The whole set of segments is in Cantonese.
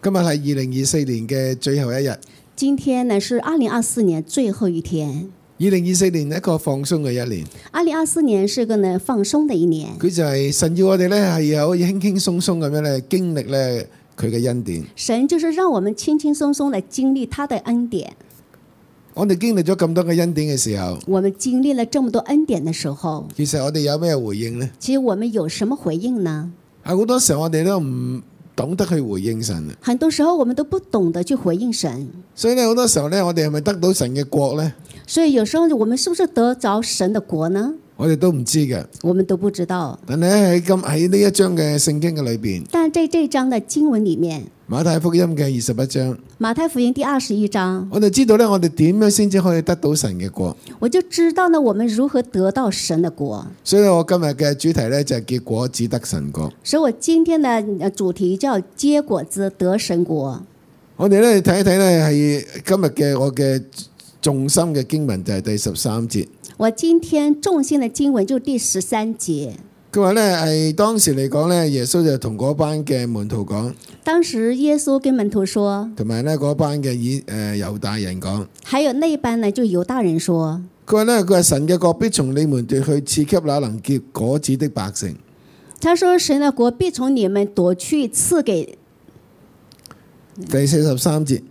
今日係2024年嘅最後一日。 今天呢是2024年最後一天。 2024年一個放鬆嘅一年。 2024年是個呢放鬆的一年。 佢就係神要我哋咧係可以輕輕鬆鬆咁樣咧經歷咧佢嘅恩典。 神就是讓我們輕輕鬆鬆地經歷他的恩典。 我哋經歷咗咁多嘅恩典嘅時候， 我們經歷了這麼多恩典的時候， 其實我哋有咩回應呢？ 其實我們有什麼回應呢？ 好多時候我哋都唔懂得去回應神。 很多時候我們都不懂得去回應神。 所以咧好多時候咧，我哋係咪得到神嘅國呢？ 所以有時候我們是不是得着神的國呢？ 我哋都唔知嘅。 我們都不知道。 但係喺呢一章嘅聖經嘅裏邊， 但在這章的經文裡面， 馬太福音嘅21章， 馬太福音第21章， 我哋知道咧，我哋點樣先至可以得到神嘅國？ 我就知道呢，我們如何得到神的國。 所以我今日嘅主題咧就係結果只得神國。 所以我今天的主題叫結果子得神國。 我哋咧睇一睇咧係今日嘅我嘅重心嘅經文就係第13節。 我今天重心的經文就第13節。 佢話咧係當時嚟講咧，耶穌就同嗰班嘅門徒講。 當時耶穌跟門徒說， 同埋咧嗰班嘅猶大人講。 還有那班呢就猶大人說。 佢話神嘅國必從你們奪去，賜給那能結果子的百姓。 他說神的國必從你們奪去，賜給。 第43節，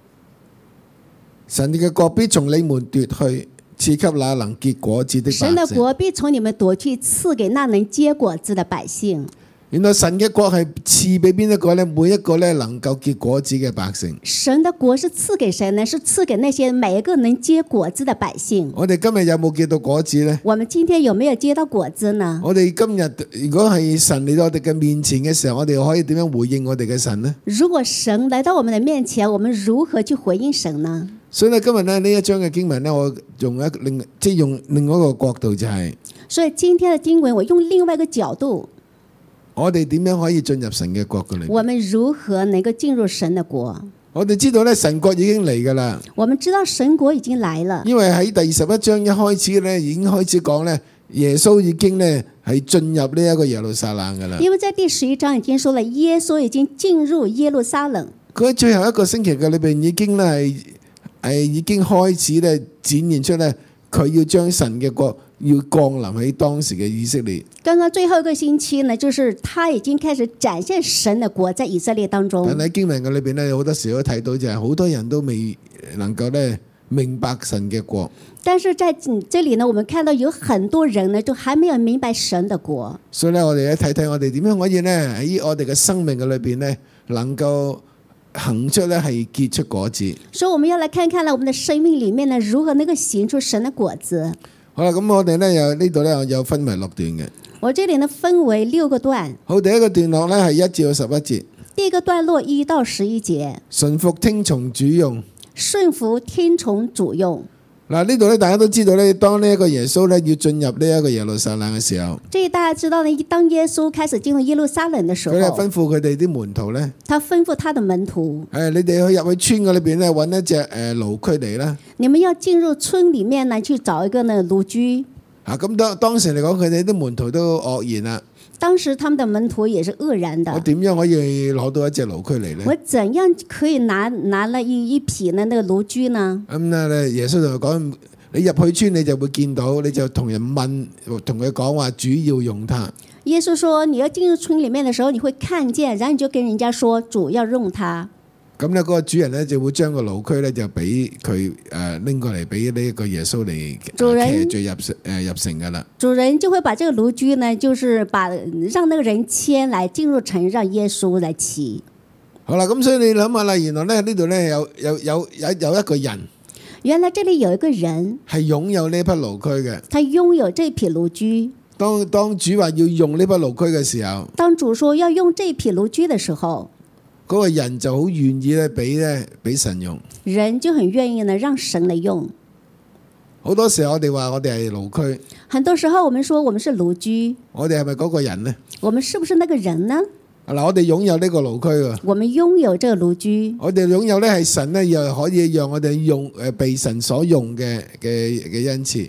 神嘅國必從你們奪去，賜給那能結果子的百姓。 神的國必從你們奪去，賜給那能結果子的百姓。 原來神嘅國係賜俾邊一個呢？每一個呢能夠結果子嘅百姓。 神的國是賜給誰呢？是賜給那些每一個能結果子的百姓。 我哋今日有冇結到果子呢？ 我們今天有沒有結到果子呢？ 我哋今日如果係神嚟到我哋嘅面前嘅時候，我哋可以點樣回應我哋嘅神呢？ 如果神來到我們的面前，我們如何去回應神呢？ 所以呢，今日呢一章嘅經文呢，我用另外一個角度就係。 所以今天的經文，我用另外一個角度。 我哋點樣可以進入神嘅國嘅裏面？ 我們如何能夠進入神的國？ 我哋知道咧，神國已經嚟噶啦。 我們知道神國已經來了。因為喺第21章一開始咧，已經開始講咧，耶穌已經咧係進入呢一個耶路撒冷噶啦。 因為在第11章已經說了，耶穌已經進入耶路撒冷。 佢喺最後一個星期嘅裏邊已經咧係已經開始咧展現出咧，佢要將神嘅國要降臨喺當時嘅以色列。 剛剛最後一個星期呢，就是他已經開始展現神的國在以色列當中。 但喺經文嘅裏邊咧，好多時候都睇到就係好多人都未能夠咧明白神嘅國。 但是在這裏呢，我們看到有很多人呢，就還沒有明白神的國。 所以咧，我哋咧睇睇我哋點樣可以咧喺我哋嘅生命嘅裏邊咧，能夠行出咧係結出果子。 所以我們要來看看呢，我們的生命裏面呢，如何能夠行出神的果子。 好啦，咁我哋咧有呢度咧有分為6段嘅。 我這裏呢分為6個段。 好，第一個段落咧係1至11節。 第一個段落1到11節。 順服聽從主用。 順服聽從主用。 嗱，呢度咧大家都知道咧，當呢一個耶穌咧要進入呢一個耶路撒冷嘅時候， 這大家知道呢，當耶穌開始進入耶路撒冷嘅時候， 佢係吩咐佢哋啲門徒咧， 他吩咐他的門徒， 你哋去入去村嗰裏邊咧揾一隻驢駒嚟啦。 你們要進入村裡面呢，去找一個呢驢駒。 咁當時嚟講，佢哋啲門徒都愕然啦。 當時他們的門徒也是愕然的。 我點樣可以攞到一隻驢駒嚟呢？ 我怎樣可以拿了一匹呢那個驢駒呢？ 咁咧，耶穌就講：你入去村，你就會見到，你就同人問，同佢講話，主要用它。 耶穌說：你要進入村裡面的時候，你會看見，然後你就跟人家說，主要用它。咁咧，嗰個主人咧就會將個驢駒咧就俾佢拎過嚟俾呢一個耶穌嚟騎住入城噶啦。 主人就會把這個驢駒呢，就是讓那個人牽來進入城，讓耶穌來騎。 好啦，咁所以你諗下啦，原來咧呢度咧有一個人。 原來這裡有一個人係擁有呢匹驢駒嘅。 他擁有這匹驢駒。 當主話要用呢匹驢駒嘅時候， 當主說要用這匹驢駒的時候， 嗰個人就好願意咧俾神用。 人就很願意呢讓神嚟用。 好多時候我哋話我哋係驢駒。 很多時候我們說我們是驢駒。 我哋係咪嗰個人呢？ 我們是不是那個人呢？ 嗱，我哋擁有呢個驢駒喎。 我們擁有這個驢駒。我哋擁有咧係神咧，又可以讓我哋用被神所用嘅恩賜。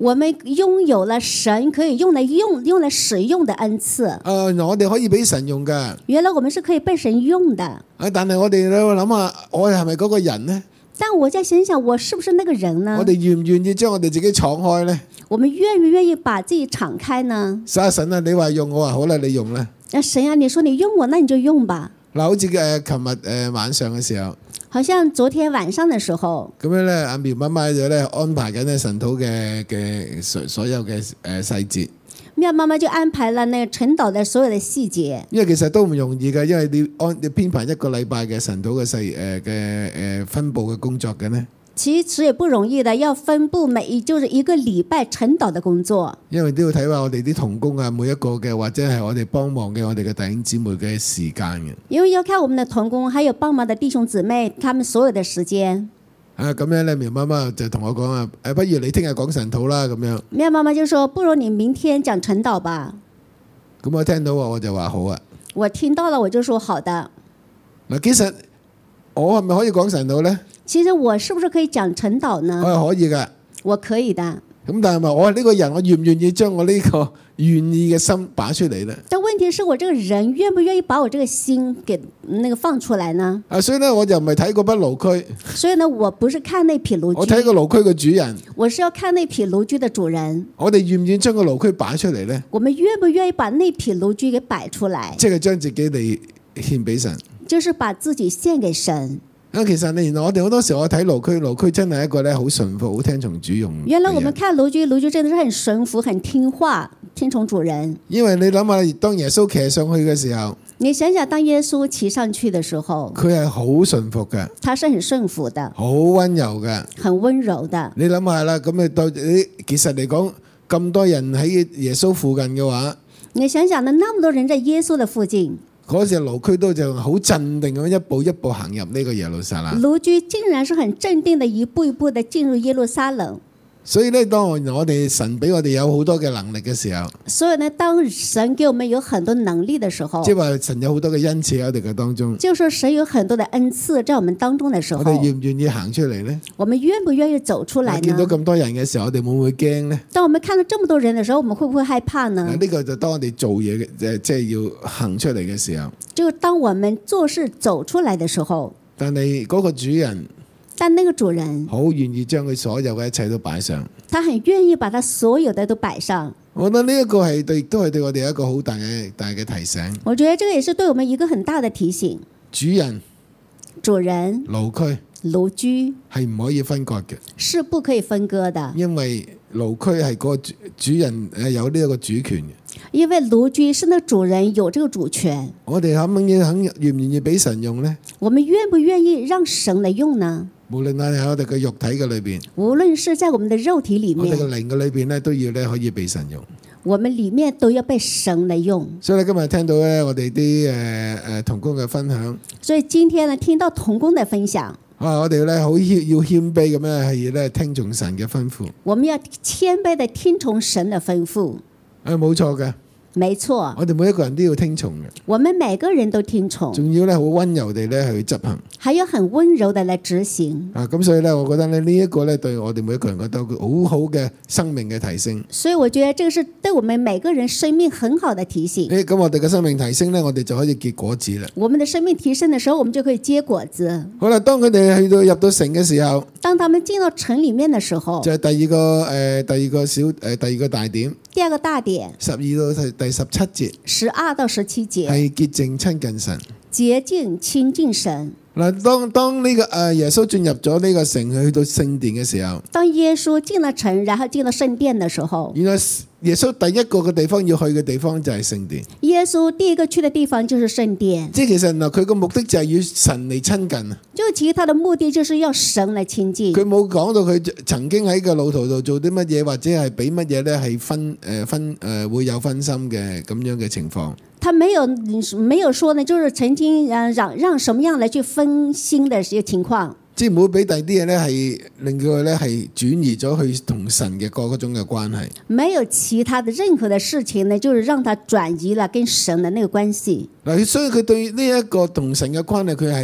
我們擁有了神可以用來使用的恩賜。 我哋可以俾神用㗎。 原來我們是可以被神用的。 但係我哋諗下，我哋係咪嗰個人呢？ 但我再想想，我是不是那個人呢？ 我哋願唔願意將我哋自己敞開呢？ 我們願不願意把自己敞開呢？ 神啊，你話用我話好啦，你用啦。 神啊，你說你用我，那你就用吧。 嗱，好似琴日晚上嘅時候， 好像昨天晚上嘅時候， 咁樣咧，阿苗媽媽就咧安排緊咧神禱嘅所有嘅細節。 妙媽媽就安排了那個晨禱的所有的細節。 因為其實都唔容易嘅，因為你編排一個禮拜嘅神禱嘅分佈嘅工作嘅呢。 其實也不容易的，要分布就是一個禮拜晨禱的工作。 因為都要睇下我哋啲同工啊，每一個嘅或者係我哋幫忙嘅我哋嘅弟兄姊妹嘅時間嘅。 因為要看我們的同工，還有幫忙的弟兄姊妹，他們所有的時間。 咁樣咧，苗媽媽就同我講啊，不如你聽日講神禱啦，咁樣。 妙媽媽就說：不如你明天講晨禱吧。 咁我聽到我就話好啊。 我聽到了，我就說好的。 嗱，其實我係咪可以講神禱呢？ 其實我是不是可以講晨禱呢？ 我係可以㗎。 我可以的。 咁但係咪我係呢個人，我願唔願意將我呢個願意嘅心擺出嚟呢？ 但問題是我這個人願不願意把我這個心給放出來呢？ 所以呢，我就唔係睇嗰筆驢駒。 所以呢，我不是看那匹驢駒。 我睇個驢駒嘅主人。 我是要看那匹驢駒的主人。 我哋願唔願意將個驢駒擺出嚟呢？ 我們願不願意把那匹驢駒給擺出來？ 即係將自己嚟獻俾神。 就是把自己獻給神。 其實原來我哋好多時候我睇驢駒真係一個咧好順服、好聽從主用。 原來我們看驢駒真的是很順服、很聽話、聽從主人。 因為你諗下，當耶穌騎上去嘅時候，你想想當耶穌騎上去嘅時候， 佢係好順服嘅， 他是很順服的， 好溫柔嘅， 很溫柔的。 你諗下啦，咁你對你其實嚟講，咁多人喺耶穌附近嘅話， 你想想呢，那麼多人在耶穌的附近。 嗰隻驢駒都就好鎮定咁一步一步行入呢個耶路撒冷。 驢駒竟然是很鎮定的一步一步的進入耶路撒冷。 所以呢，當我哋神俾我哋有好多嘅能力嘅時候， 所以呢，當神給我們有很多能力的時候， 即係話神有好多嘅恩賜喺我哋嘅當中， 就是神有很多的恩賜在我們當中的時候， 我哋願唔願意行出嚟呢？ 我們願不願意走出來呢？ 見到咁多人嘅時候，我哋會唔會驚呢？ 當我們看到這麼多人的時候，我們會不會害怕呢？ 呢個就當我哋做嘢嘅，即係要行出嚟嘅時候， 就當我們做事走出來的時候， 但係嗰個主人， 但那個主人好願意將佢所有嘅一切都擺上， 他很願意把他所有的都擺上。 我覺得呢一個係亦都係對我哋一個好大嘅提醒。 我覺得這個也是對我們一個很大的提醒。 主人、 驢駒係唔可以分割嘅， 是不可以分割的。 因為驢駒係個主人有呢一個主權嘅。 因為驢駒是那主人有這個主權。 我哋願唔願意俾神用呢？ 我們願不願意讓神來用呢？ 無論喺我哋嘅肉體嘅裏邊， 無論是在我們的肉體裏面， 我哋嘅靈嘅裏邊咧，都要咧可以被神用。 我們裏面都要被神來用。 所以咧，今日聽到咧我哋啲同工嘅分享。 所以今天呢，聽到同工嘅分享。 我哋咧好要謙卑咁樣係咧聽從神嘅吩咐。 我們要謙卑地聽從神嘅吩咐。 冇錯嘅。 沒錯， 我哋每一個人都要聽從嘅。 我們每個人都聽從， 仲要咧好溫柔地咧去執行， 還要很溫柔地來執行。 咁所以咧，我覺得咧呢一個咧對我哋每一個人覺得好好嘅生命嘅提升。 所以我覺得這個是對我們每個人生命很好的提醒。 咁我哋嘅生命提升咧，我哋就可以結果子啦。 我們的生命提升的時候，我們就可以結果子。 好啦，當佢哋入到城嘅時候， 當他們進到城裡面的時候， 就係第二個大點。 第二個大點 12到第17節 ，12到17節係潔淨親近神， 潔淨親近神。 嗱，當呢個耶穌進入咗呢個城，去到聖殿嘅時候， 當耶穌進了城，然後進到聖殿的時候， 原來耶穌第一個嘅地方要去嘅地方就係聖殿。 耶穌第一個去的地方就是聖殿。 即係其實嗱，佢個目的就係與神嚟親近啊。 就其實他的目的就是要神來親近。 佢冇講到佢曾經喺個路途度做啲乜嘢，或者係俾乜嘢咧係會有分心嘅咁樣嘅情況。 他沒有說呢，就是曾經讓什麼樣來去分心的一些情況。 即係唔會俾第二啲嘢咧係令佢咧係轉移咗去同神嘅嗰種嘅關係。 沒有其他的任何的事情呢，就是讓他轉移了跟神的那個關係。 嗱，所以佢對呢一個同神嘅關係，佢係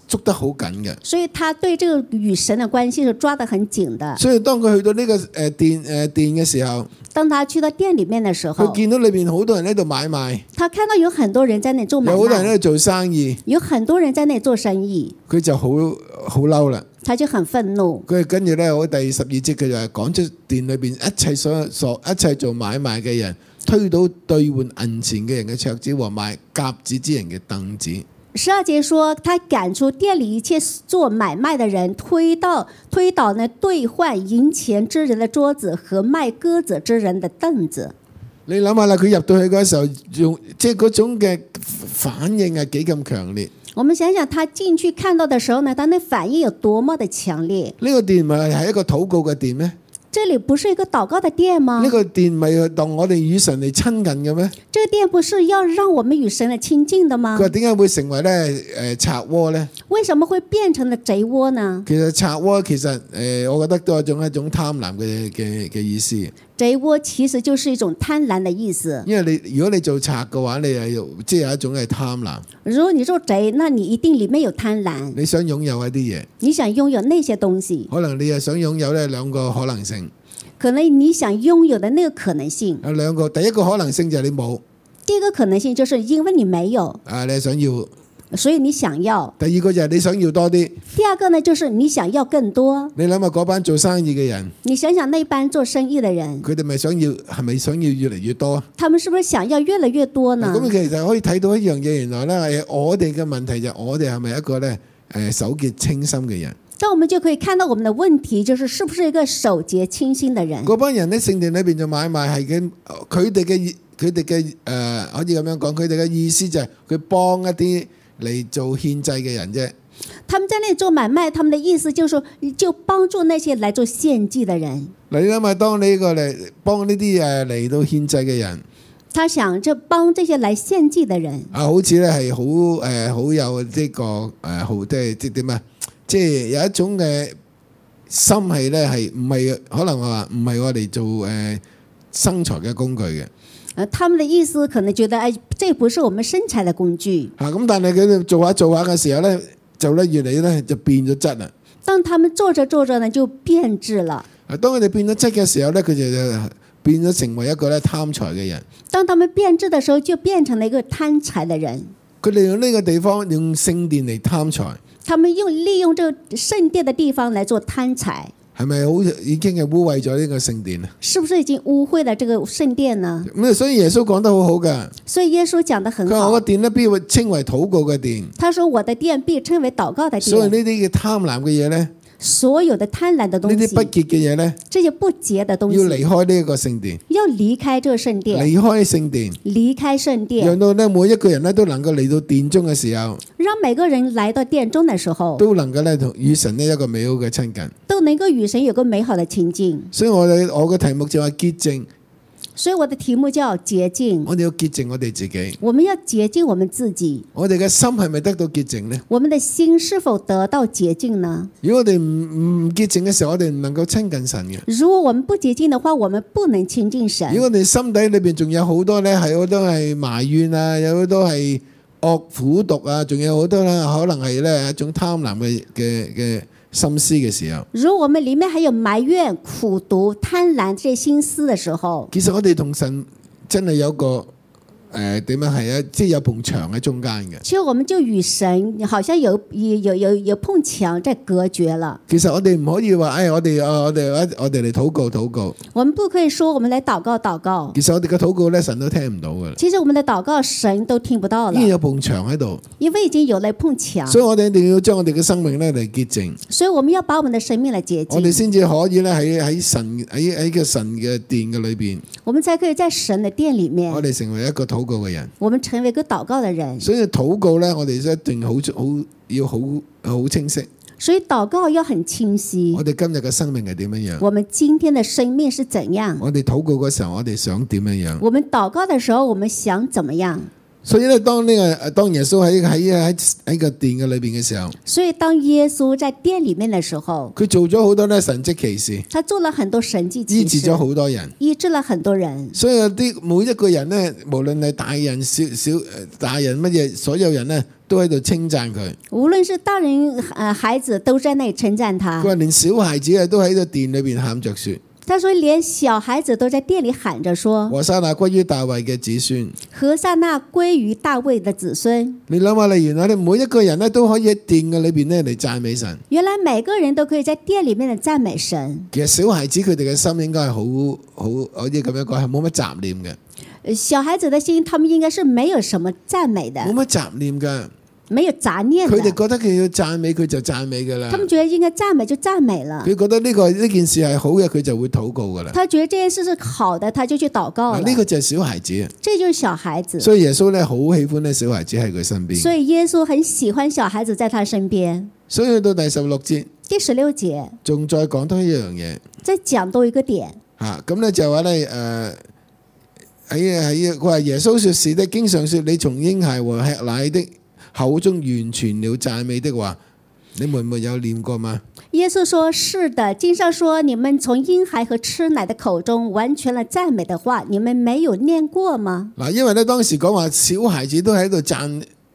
捉得好緊嘅。 所以他對這個與神的關係是抓得很緊的。 所以當佢去到呢個殿嘅時候， 當他去到店裡面的時候， 佢見到裏邊好多人喺度買賣， 他看到有很多人在那做買有好多人喺賣， 度做生意， 有很多人在那做生意， 佢就好嬲啦。 他就很憤怒。 佢跟住咧，我第12節佢就係講出殿裏邊一切做買賣嘅人，推倒兌換銀錢嘅人嘅桌子和賣鴿子之人嘅凳子。 12節說，他趕出店裡一切做買賣的人，推倒呢兌換銀錢之人的桌子和賣鴿子之人的凳子。 你諗下啦，佢入到去嗰時候，即係嗰種嘅反應係幾咁強烈。 我們想想，他進去看到的時候呢，他那反應有多麼的強烈。 呢個殿咪係一個禱告嘅殿咩？ 這裡不是一個禱告的殿嗎？ 呢個殿咪當我哋與神嚟親近嘅咩？ 這個殿不是要讓我們與神來親近的嗎佢？話點解會成為咧賊窩咧？ 為什麼會變成了賊窩呢？ 其實賊窩其實我覺得都係一種貪婪嘅意思。 賊窩其實就是一種貪婪的意思。 因為如果你做賊嘅話，你係即係有一種係貪婪， 如果你做賊，那你一定裡面有貪婪， 你想擁有一啲嘢， 你想擁有那些東西， 可能你又想擁有呢兩個可能性。 可能你想擁有的那個可能性， 有兩個，第一個可能性就係你冇， 第一個可能性就是因為你沒有， 你係想要； 所以你想要。 第二個就係你想要多啲。 第二個呢，就是你想要更多。 你諗下嗰班做生意嘅人， 你想想那班做生意的人， 佢哋係咪想要越嚟越多啊？ 他們是不是想要越來越多呢？ 咁其實可以睇到一樣嘢，原來咧我哋嘅問題就係我哋係咪一個咧手潔清心嘅人？ 但我們就可以看到我們的問題，就是是不是一個守節清心的人？ 嗰班人喺聖殿裏邊做買賣係嘅，佢哋嘅可以咁樣講，佢哋嘅意思就係佢幫一啲嚟做獻祭嘅人啫。 他們在那裡做買賣，他們的意思就是就幫助那些來做獻祭的人。 你諗下，當你個嚟幫呢啲嚟到獻祭嘅人， 他想就幫這些來獻祭的人， 好似咧係好有呢個好即係點啊？即係有一種嘅心係咧係唔係可能話唔係我哋做生財嘅工具嘅。 他們的意思可能覺得，這不是我們生財的工具。 咁但係佢哋做下嘅時候咧，就咧越嚟咧就變咗質啦。 當他們做着呢，就變質了。 當佢哋變咗質嘅時候咧，佢就變咗成為一個咧貪財嘅人。 當他們變質的時候，就變成了一個貪財的人。 佢哋用呢個地方用聖殿嚟貪財。 他們利用這個聖殿的地方來做貪財， 係咪好已經係污穢咗呢個聖殿啊？ 是不是已經污穢了這個聖殿呢？ 咁所以耶穌講得好好噶。 所以耶穌講得很佢話好。 我個殿咧必會稱為禱告嘅殿。 他說我的殿必稱為禱告的所以呢殿。 啲嘅貪婪嘅嘢咧， 所有的貪婪的東西， 呢啲不潔嘅嘢咧， 這些不潔的東要西， 離開呢一個聖殿， 要離開這個聖殿， 離開聖殿， 離開聖殿， 讓到咧每一個人咧都能夠嚟到殿中嘅時候， 讓每個人來到殿中的時候， 都能夠咧同與神呢一個美好嘅親近。 都能夠與神有個美好的親近。 所以我嘅題目就係潔淨， 所以我的題目叫潔淨。 我哋要潔淨我哋自己。 我們要潔淨我們自己。 我哋嘅心係咪得到潔淨呢？ 我們的心是否得到潔淨呢？ 如果我哋唔潔淨嘅時候，我哋唔能夠親近神嘅。 如果我們不潔淨的話，我們不能親近神。 如果我哋心底裏邊仲有好多咧，係好多係埋怨啊，有好多係惡苦毒啊，仲有好多咧，可能係咧一種貪婪嘅心思嘅時候， 如果我們裡面還有埋怨、苦毒、貪婪這些心思的時候， 其實我哋同神真係有個點樣係啊，即係有埲牆喺中間嘅。 其實我們就與神好像有碰牆在隔絕了。 其實我哋唔可以話，我哋嚟禱告。 我們不可以說我們來禱告。 其實我哋嘅禱告咧，神都聽唔到噶啦。 其實我們的禱告神都聽不到了， 已經有埲牆喺度， 因為已經有了碰牆。 所以我哋一定要將我哋嘅生命咧嚟潔淨。 所以我們要把我們的生命來潔淨， 我哋先至可以咧喺個神嘅殿嘅裏邊， 我們才可以在神的殿裡面， 我哋成為一個禱告嘅人。 我們成為一個禱告的人。 所以禱告咧，我哋一定要好清晰。 所以禱告要很清晰。 我哋今日嘅生命係點樣樣？ 我們今天的生命是怎樣？ 我哋禱告嗰時候，我哋想點樣樣？ 我們禱告的時候，我們想怎麼樣？ 所以咧，當耶穌喺個殿嘅裏邊嘅時候， 所以當耶穌在殿裡面的時候， 佢做咗好多咧神蹟奇事， 他做了很多神蹟醫奇事， 治咗好多人。 醫治了很多人。 所以有啲每一個人咧，無論係大人大人乜嘢，所有人咧都喺度稱讚佢。 無論是大人孩子都在那裡稱讚他佢。話連小孩子啊都喺個殿裏邊喊着説： 他說連小孩子都在殿裡喊着說： 和散那歸於大衛嘅子孫。 和散那歸於大衛的子孫。 你諗下，你原來你每一個人咧都可以喺殿嘅裏邊咧嚟讚美神。 原來每個人都可以在殿裡面的讚美神。 其實小孩子佢哋嘅心應該係好似咁樣講，係冇乜雜念嘅， 小孩子的心，他們應該是沒有什麼讚美的， 冇乜雜念㗎。 沒有雜念佢哋的。 覺得佢要讚美，佢就讚美㗎啦他。們覺得應該讚美就讚美了。 佢覺得呢件事係好嘅，佢就會禱告㗎啦。 他覺得這件事是好的，他就去禱告了。 呢個就係小孩子， 這就是小孩子。 所以耶穌咧好喜歡咧小孩子喺佢身邊。 所以耶穌很喜歡小孩子在他身邊。 所以去到第16節， 第16節仲再講多一樣嘢再講多一個點。 嚇，咁咧就話咧佢話耶穌說是的，經上說你從嬰孩和吃奶的口中完全了讚美的話，你們沒有念過嗎？ 耶穌說：是的，經上說你們從嬰孩和吃奶的口中完全了讚美的話，你們沒有念過嗎？ 嗱，因為咧當時講話小孩子都喺度讚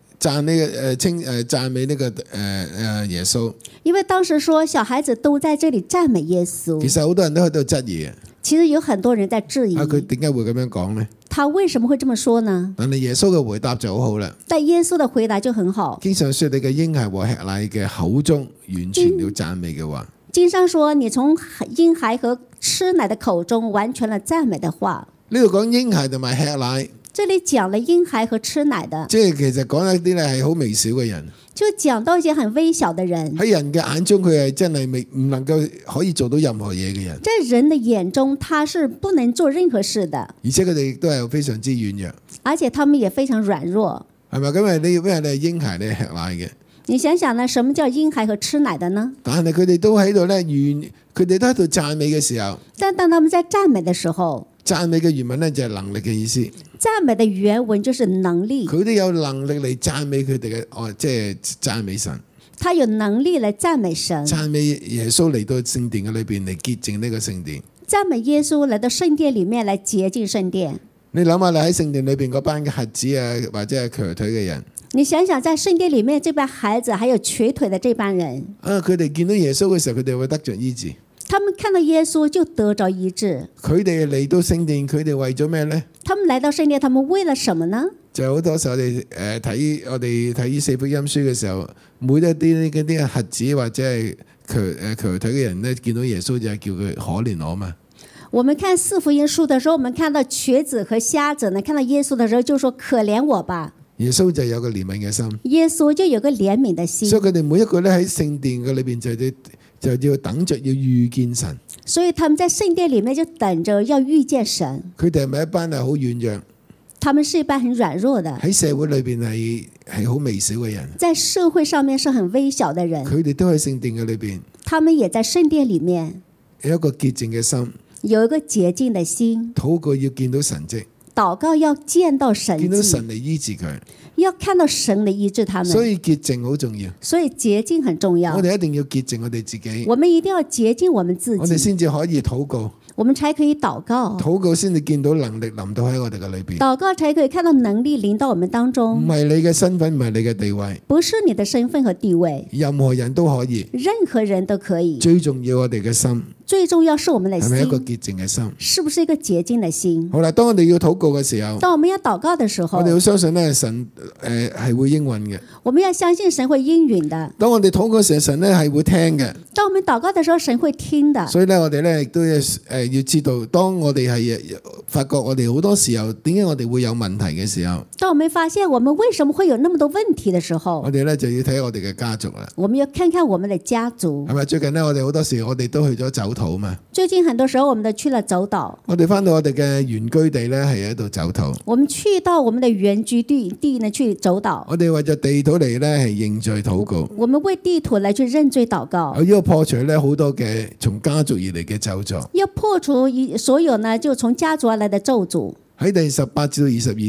美呢個耶穌， 因為當時說小孩子都在這裡讚美耶穌。 其實好多人都喺度質疑啊， 其實有很多人在質疑， 佢點解會咁樣講呢？ 他為什麼會這麼說呢？ 但係耶穌嘅回答就好好啦。 但耶穌的回答就很好。 經上說你嘅嬰孩和吃奶嘅口中完全了讚美嘅話， 經上說你從嬰孩和吃奶的口中完全了讚美的話。 呢度講嬰孩同埋吃奶， 這裡講了嬰孩和吃奶的， 即係其實講一啲咧係好微小嘅人， 就講到一些很微小的人。 喺人嘅眼中佢係真係唔能夠可以做到任何嘢嘅人， 在人的眼中，他是不能做任何事的， 而且佢哋亦都係非常之軟弱， 而且他們也非常軟弱。 係咪？因為你係嬰孩，你係吃奶嘅， 你想想呢？什麼叫嬰孩和吃奶的呢？ 但係佢哋都喺度咧佢哋都喺度讚美嘅時候， 但當他們在讚美的時候， 讚美嘅原文咧就係能力嘅意思， 讚美的原文就是能力。 佢都有能力嚟讚美佢哋嘅即係讚美神。 他有能力來讚美神， 讚美耶穌嚟到聖殿嘅裏邊嚟潔淨呢個聖殿。 讚美耶穌來到聖殿裡面來潔淨聖殿。 你諗下，你喺聖殿裏邊嗰班嘅瞎子啊，或者係瘸腿嘅人， 你想想，在聖殿裡面這班孩子，還有瘸腿的這班人， 佢哋見到耶穌嘅時候，佢哋會得着醫治。 他們看到耶穌就得着醫治。 佢哋嚟到聖殿，佢哋為咗咩呢？ 他們來到聖殿，他們為了什麼呢？ 就好多時候我哋睇四福音書嘅時候，每一啲嗰啲瞎子或者係瘸腿嘅人咧，見到耶穌就係叫佢可憐我嘛。 我們看四福音書的時候，我們看到瘸子和瞎子呢，看到耶穌的時候就說可憐我吧。 耶穌就有個憐憫嘅心， 耶穌就有個憐憫的心， 所以佢哋每一個咧喺聖殿嘅裏邊就要等着要遇見神。 所以他們在聖殿裡面就等着要遇見神。 佢哋係咪一班係好軟弱？ 他們是一班很軟弱的， 喺社會裏邊係好微小嘅人， 在社會上面是很微小的人。 佢哋都喺聖殿嘅裏邊， 他們也在聖殿裡面有一個潔淨嘅心， 有一個潔淨的心， 禱告要見到神蹟， 禱告要見到神蹟， 見到神嚟醫治佢， 要看到神嚟醫治他們。 所以潔淨好重要。 所以潔淨很重要。 我哋一定要潔淨我哋自己， 我們一定要潔淨我們自我哋己， 先至可以禱告， 我們才可以禱告， 禱告先至見到能力臨到喺我哋嘅裏邊。 禱告才可以看到能力臨到我們當唔中。 係你嘅身份，唔係你嘅地位， 不是你的身份和地位， 任何人都可以。 任何人都可以。 最重要我哋嘅心最重要是我們的係咪一個心， 潔淨嘅心？ 是不是一個潔淨的心？ 好啦，當我哋要禱告嘅時候， 當我們要禱告的時候我，哋要相信咧神係會應允嘅。 我們要相信神會應允的。 當我哋禱告時，神咧係會聽嘅。 當我們禱告的時候，神會聽的。 所以咧，我哋咧亦都要知道，當我哋係發覺我哋好多時候點解我哋會有問題嘅時候， 當我們發現我們為什麼會有那麼多問題的時候我，哋咧就要睇我哋嘅家族啦。 我們要看看我們的家族係。咪最近咧，我哋好多時我哋都去咗走禱嘛。 最近很多時候，我們都去了走島。 我哋翻到我哋嘅原居地咧，係喺度走禱。 我們去到我們的原居地呢，去走島。 我哋為咗地土嚟咧係認罪禱告， 我們為地土來去認罪禱告， 我要破除咧好多嘅從家族而嚟嘅咒詛。 要破除所有呢就從家族而來的咒詛。 喺第18至22節，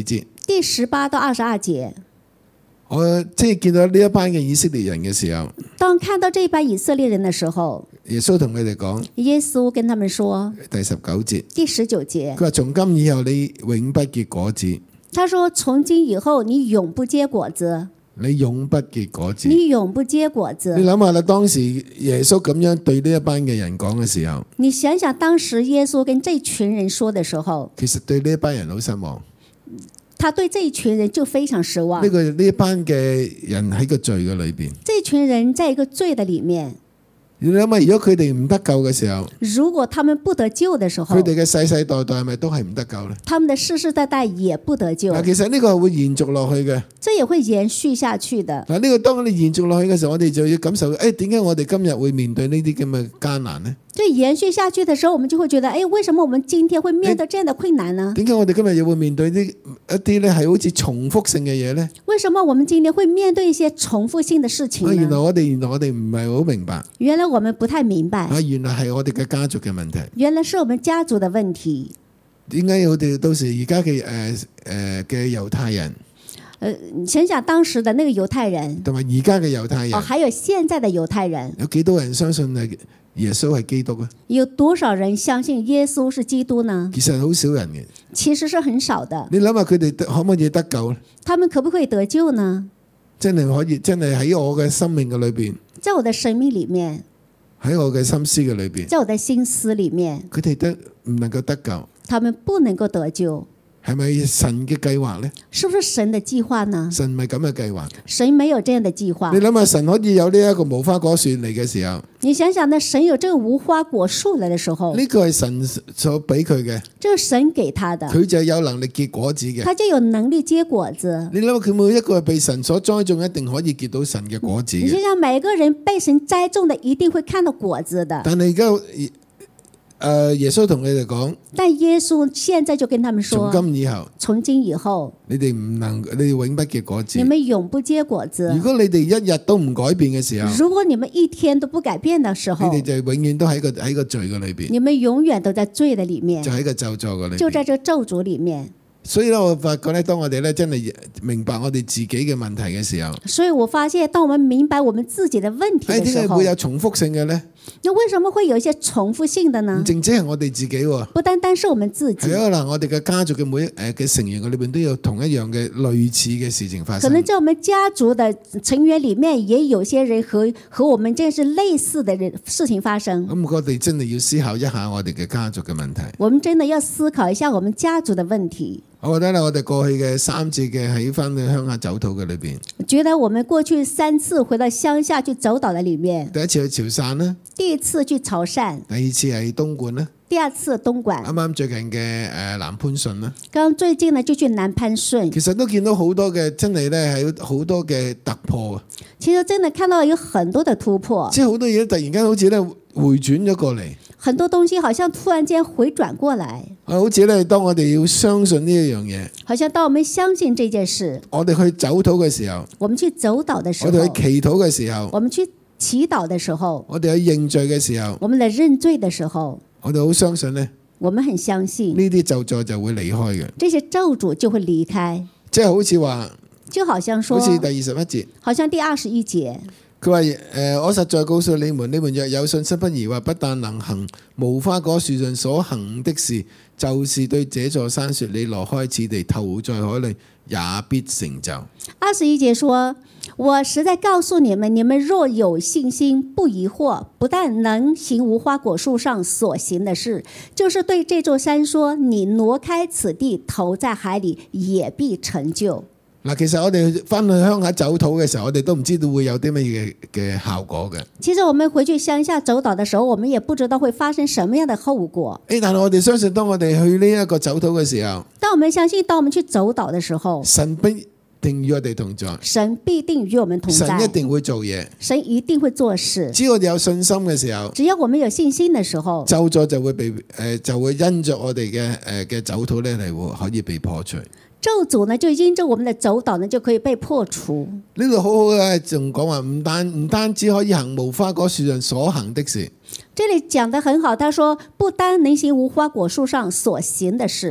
第18到22節。 我即係見到呢一班嘅以色列人嘅時候， 當看到這班以色列人的時候， 耶穌同佢哋講， 耶穌跟他們說， 第19節， 第19節， 佢話從今以後你永不結果子， 他說從今以後你永不結果子， 你永不結果子。 你永不結果子。 你諗下啦，當時耶穌咁樣對呢一班嘅人講嘅時候， 你想想當時耶穌跟這群人說的時候， 其實對呢一班人好失望。 他對這一群人就非常失望。 呢一班嘅人喺個罪嘅裏邊， 這群人在一個罪的裡面， 你諗下，如果佢哋唔得救嘅時候， 如果他們不得救的時候， 佢哋嘅世世代代係咪都係唔得救呢？ 他們的世世代代也不得救。 嗱，其實呢個係會延續落去嘅。 這也會延續下去的。 嗱，呢個當你延續落去嘅時候，我哋就要感受，點解我哋今日會面對呢啲咁嘅艱難呢？ 這延續下去的時候，我們就會覺得，為什麼我們今天會面對這樣的困難呢？ 點解我哋今日又會面對一啲咧係好似重複性嘅嘢呢？ 為什麼我們今天會面對一些重複性的事情呢？ 原來我哋唔係好明白。 原來我們不太明白。 原來係我哋嘅家族嘅問題。 原來是我們家族的問題。 點解我哋到時而家嘅猶太人？ 想想當時的那個猶太人， 同埋而家嘅猶太人， 還有現在的猶太人， 有幾多人相信係耶穌係基督啊？ 有多少人相信耶穌是基督呢？ 其實好少人嘅， 其實是很少的。 你諗下佢哋可唔可以得救咧？ 他們可不可以得救呢？ 真係可以，真係喺我嘅生命嘅裏邊， 在我的生命裡面， 喺我嘅心思嘅裏邊， 在我的心思裡面， 佢哋都唔能夠得救。 他們不能夠得救。 係咪神嘅計劃呢？ 是不是神的計劃呢？ 神唔係咁嘅計劃。 神沒有這樣的計劃。 你諗下，神可以有呢一個無花果樹嚟嘅時候， 你想想，呢神有這個無花果樹嚟嘅時候， 呢個係神所俾佢嘅， 這是神給他的， 佢就有能力結果子嘅。 他就有能力結果子。 你諗下，佢每一個係被神所栽種，一定可以結到神嘅果子嘅。 你想想，每個人被神栽種的，一定會看到果子的。 但係而家耶穌同佢哋講， 但耶穌現在就跟他們說，從今以後， 你哋永不結果子。 你們永不結果子。 如果你哋一日都唔改變嘅時候， 如果你們一天都不改變的時候， 你哋就永遠都喺個罪嘅裏邊。 你們永遠都在罪的裡面， 就喺個咒詛嘅裏邊， 就在這咒詛裡面。 所以咧，我發覺咧，當我哋咧真係明白我哋自己嘅問題嘅時候， 所以我發現，當我們明白我們自己的問題嘅時候， 點解會有重複性嘅咧？ 那為什麼會有一些重複性的呢？ 唔淨止係我哋自己喎， 不單單是我們自己。 係可能我哋嘅家族嘅每一嘅成員嘅裏邊都有同一樣嘅類似嘅事情發生。 可能在我們家族的成員裡面，也有些人和我們這是類似的事情發生。 咁我哋真係要思考一下我哋嘅家族嘅問題。 我們真的要思考一下我們家族的問題。 我覺得咧，我哋過去嘅3次嘅喺翻去鄉下走禱嘅裏邊， 覺得我們過去3次回到鄉下去走禱的裡面， 第一次去潮汕啦， 第一次去潮汕， 第二次係東莞啦， 第二次東莞， 啱啱最近嘅南番順啦， 剛最近呢就去南番順， 其實都見到好多嘅真係咧係好多嘅突破啊！ 其實真的看到有很多的突破， 即係好多嘢突然間好似咧回轉咗過嚟。 很多東西好像突然間回轉過來， 好似咧，當我哋要相信呢一樣嘢， 好像當我們相信這件事， 我哋去走禱嘅時候， 我們去走禱的時候， 我哋去祈禱嘅時候， 我們去祈禱的時候， 我哋去認罪嘅時候， 我們來認罪的時候， 我哋好相信呢， 我們很相信呢啲咒詛就會離開嘅， 這些咒詛就會離開， 即係好似話， 就好像說， 好似第21節， 好像第21節。 佢話我實在告訴你們，你們若有信心不疑惑，不但能行無花果樹上所行的事，就是對這座山說：你挪開此地，投在海裏，也必成就。 21節說：我實在告訴你們，你們若有信心不疑惑，不但能行無花果樹上所行的事，就是對這座山說：你挪開此地，投在海裏，也必成就。 嗱，其實我哋翻去鄉下走禱嘅時候，我哋都唔知道會有啲乜嘢嘅效果嘅。 其實我們回去鄉下走禱的時候，我們也不知道會發生什麼樣的後果。 但係我哋相信，當我哋去呢一個走禱嘅時候， 當我們相信，當我們去走禱的時候， 神必定與我哋同在。 神必定與我們同在。 神一定會做嘢。 神一定會做事。 只要我哋有信心嘅時候， 只要我們有信心的時候， 咒詛就會因着我哋嘅走禱咧嚟可以被破除。 咒詛呢就因着我們的走禱呢就可以被破除。 呢度好好嘅，仲講話唔單止可以行無花果樹上所行的事。 這裡講得很好，他說不單能行無花果樹上所行的事，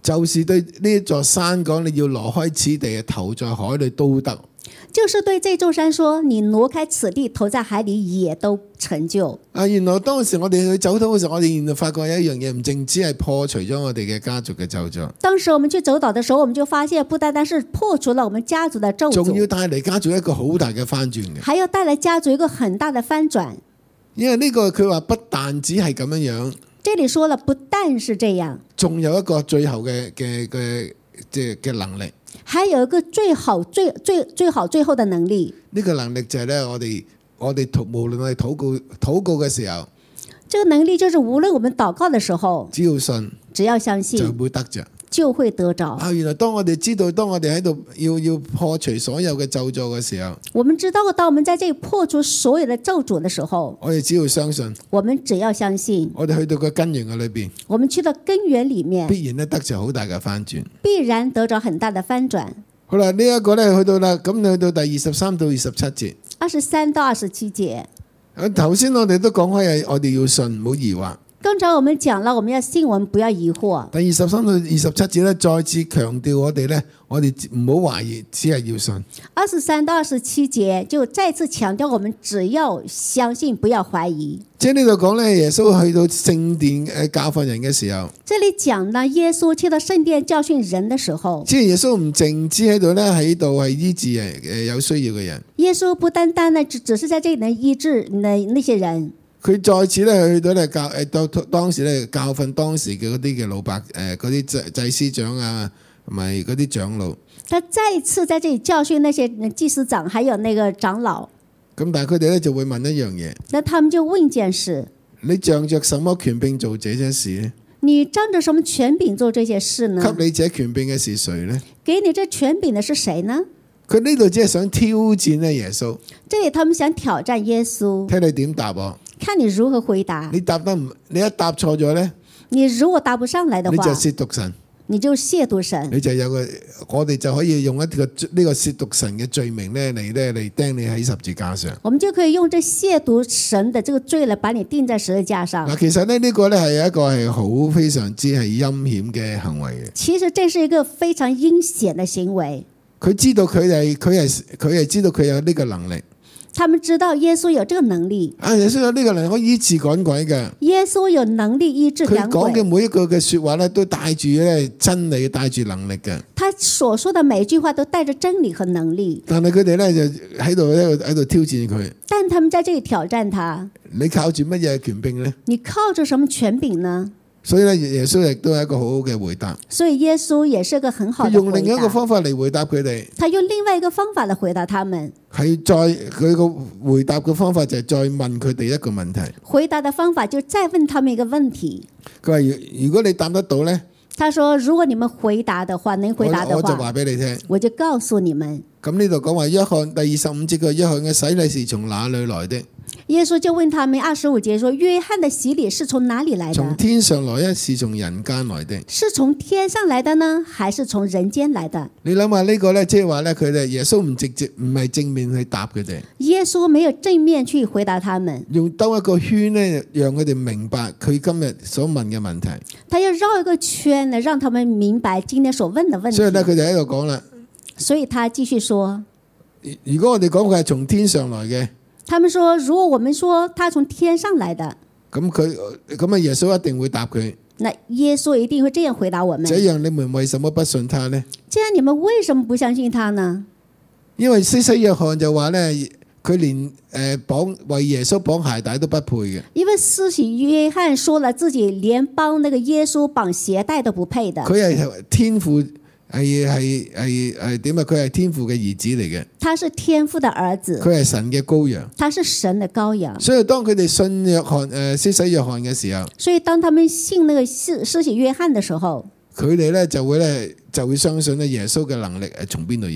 就是對呢一座山講，你要挪開此地，投在海裏都得。 就是對這座山說，你挪開此地，投在海裏也都成就。 原來當時我哋去走禱嘅時候，我哋原來發覺有一樣嘢，唔淨止係破除咗我哋嘅家族嘅咒詛， 當時我們去走禱的時候，我們就發現，不單單是破除了我們家族的咒仲要詛， 帶嚟家族一個好大嘅翻轉嘅。 還要帶來家族一個很大的翻轉。 因為呢個佢話不但止係咁樣樣， 這裏說了，不但是這樣， 仲有一個最後嘅能力。 還有一個最好最後的能力。 呢個能力就係咧，我哋無論我哋禱告嘅時候， 這個能力就是無論我們禱告的時候， 只要信只要相就信， 會得着。 就會得着。 原來當我哋知道，當我哋喺度要破除所有嘅咒詛嘅時候， 我們知道，當我們在這裡破除所有的咒詛的時候， 我哋只要相信， 我們只要相信， 我哋去到個根源嘅裏邊， 我們去到根源裡面， 必然咧得着好大嘅翻轉。 必然得着很大的翻轉。 好啦，呢一個咧去到啦，咁去到第23到27節。 23到27節。 頭先我哋都講開，我哋要信，唔好疑惑。 剛才我們講了，我們要信，我們不要疑惑。 第23到27節咧，再次強調我哋咧，我哋唔好懷疑，只係要信。 23到27節就再次強調，我們只要相信，不要懷疑。 即係呢度講咧，耶穌去到聖殿教訓人嘅時候， 這裡講呢，耶穌去到聖殿教訓人的時候， 即係耶穌唔淨止喺度咧，喺度係醫治有需要嘅人。 耶穌不單單呢，只是在這裡能醫治那些人。 佢再次咧去到咧當時咧教訓當時嘅嗰啲嘅老伯嗰啲祭司長啊，同埋嗰啲長老。 他再次在這裡教訓那些祭司長，還有那個長老。 咁但係佢哋咧就會問一樣嘢， 那他們就問一件事： 你仗着什麼權柄做這些事呢？ 你仗着什麼權柄做這些事呢？ 給你這權柄嘅是誰呢？ 給你這權柄的是誰呢？ 佢呢度只係想挑戰咧耶穌。 這裡他們想挑戰耶穌， 睇你點答我。 看你如何回答。 你答得唔，你一答錯咗咧， 你如果答不上來的話， 你就褻瀆神。 你就褻瀆神。 你就有個，我哋就可以用一個呢個褻瀆神嘅罪名咧嚟釘你喺十字架上。 我們就可以用這褻瀆神的這個罪來把你釘在十字架上。 嗱，其實咧呢個咧係一個係好非常之係陰險嘅行為嘅。 其實這是一個非常陰險的行為。 佢知道佢係知道佢有呢個能力。 他們知道耶穌有這個能力。 耶穌有呢個能力可以醫治趕鬼嘅。 耶穌有能力醫治趕鬼。 佢講嘅每一句嘅說話咧，都帶住咧真理，帶住能力嘅。 他所說的每一句話都帶着真理和能力。 但係佢哋咧就喺度挑戰佢。 但他們在這裡挑戰他。 你靠住乜嘢權柄呢？ 你靠着什麼權柄呢？ 所以咧，耶穌亦都係一個好好嘅回答。 所以耶穌也是一個很好的回答。 佢用另一個方法嚟回答佢哋。 他用另外一個方法嚟回答他們。 係佢個回答嘅方法就係再問佢哋一個問題。 回答的方法就再問他們一個問題。 佢話如果你答得到呢？ 他說如果你們回答的話，能回答的話， 我就話俾你聽， 我就告訴你們。 咁呢度講話約翰第25節嘅約翰嘅洗禮是從哪裏來的？ 耶穌就問他們25節說：約翰的洗禮是從哪裡來的？ 從天上來呢，是從人間來的？ 是從天上來的呢，還是從人間來的？ 你諗下呢個呢，即係話呢，佢哋耶穌唔直接唔係正面去答佢哋。 耶穌沒有正面去回答他們， 用兜一個圈呢，讓佢哋明白佢今日所問嘅問題。 他要繞一個圈呢，讓他們明白今天所問的問題。 所以呢，佢哋喺度講啦。 所以他繼續說： 如果我哋講佢係從天上來嘅， 他們說如果我們說他從天上來的， 咁耶穌一定會答佢。 那耶穌一定會這樣回答我們。 這樣你們為什麼不信他呢？ 這樣你們為什麼不相信他呢？ 因為施洗約翰就話呢，佢連為耶穌綁鞋帶都不配嘅。 因為施洗約翰說了自己連幫那個耶穌綁鞋帶都不配的。 佢係天父。係點啊？佢係天父嘅兒子嚟嘅。 他是天父的兒子。 佢係神嘅羔羊。 他是神的羔羊。 所以當佢哋信約翰施洗約翰嘅時候， 所以當他們信那個施洗約翰的時候， 佢哋咧就會相信咧耶穌嘅能力係從邊度而嚟。